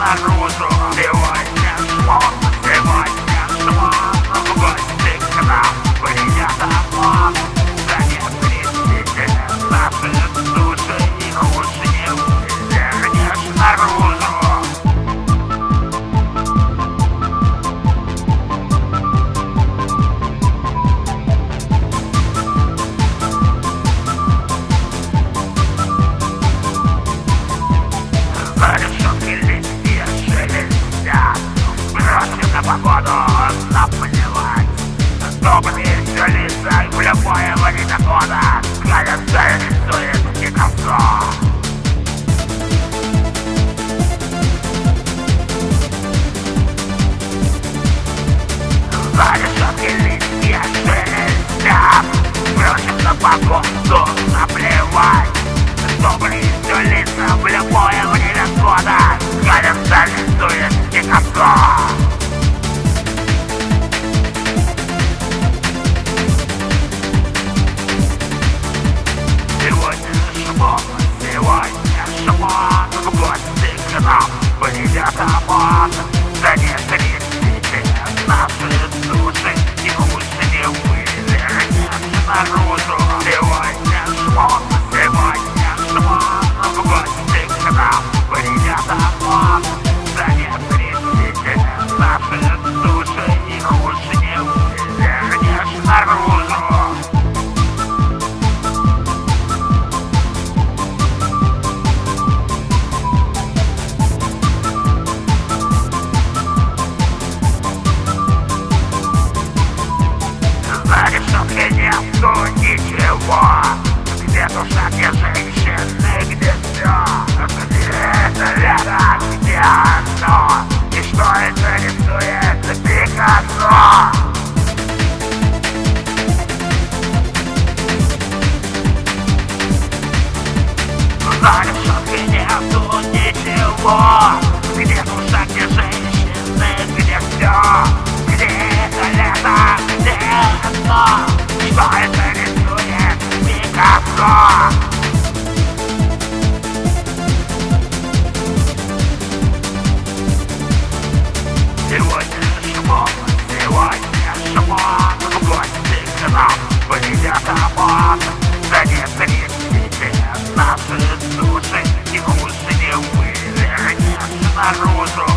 наружу. Сегодня шмон, сегодня шмон, в гости к нам придет ОМОН. Да не придите, наши души их уж не вывернешь наружу. Погоду наплевать, добрые все лица в любое время года. Кажется, рисует Пикассо. За решетки листья шелестят, бросим на погоду наплевать, добрые все лица в любое время года. Кажется, рисует Пикассо. Сегодня шмон, в гости к нам придет ОМОН. Да не трясите наши души, их уж не вывернешь наружу. Сегодня шмон, в гости к нам придет ОМОН. Да не трясите наши души, их уж не вывернешь наружу. Нету ничего, где душа, где женщины, где все, где это лето, где оно, и что это рисует Пикассо. За решеткой нету ничего, где душа, где женщины, где все, где это лето, где оно. Что это рисует Пикассо? Сегодня шмон, в гости к нам придет ОМОН. Да не трясите наши души, их уж не вывернешь наружу.